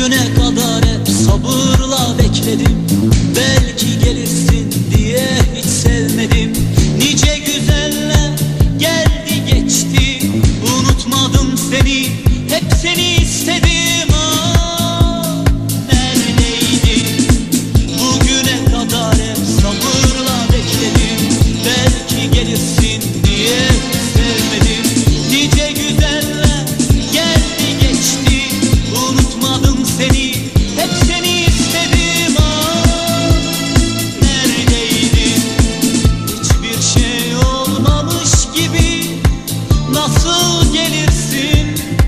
Bugüne kadar hep sabırla bekledim, belki gelirsin diye hiç sevmedim. Nice güzeller geldi geçti, unutmadım seni, hep seni istedim. Ah, neredeydin? Bugüne kadar hep sabırla bekledim, belki gelirsin diye hiç sevmedim. Nice güzeller geldi geçti, unutmadım seni, hep seni istedim. Ah, neredeydin? Hiçbir şey olmamış gibi nasıl gelirsin?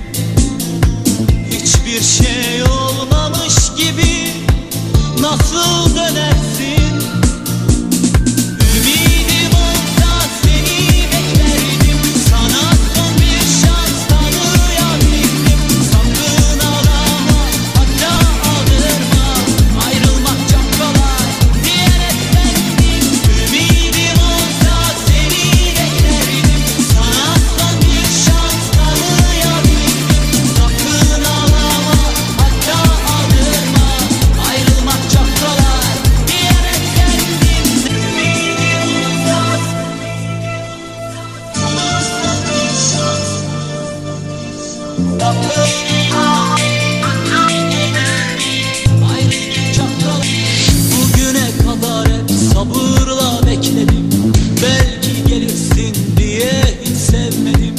Hiçbir şey olmamış gibi nasıl dönersin? Ümidim olsa seni beklerdim, sana son bir şans tanıyabildim. Sakın ağlama, hatta aldırma, ayrılmak çok kolay diyerek sevdim. Ümidim olsa seni beklerdim, sana son bir şans tanıyabildim. Sakın ağlama, hatta aldırma, ayrılmak çok kolay diyerek sevdim. Ümidim olsa bugüne kadar hep sabırla bekledim, belki gelirsin diye hiç sevmedim.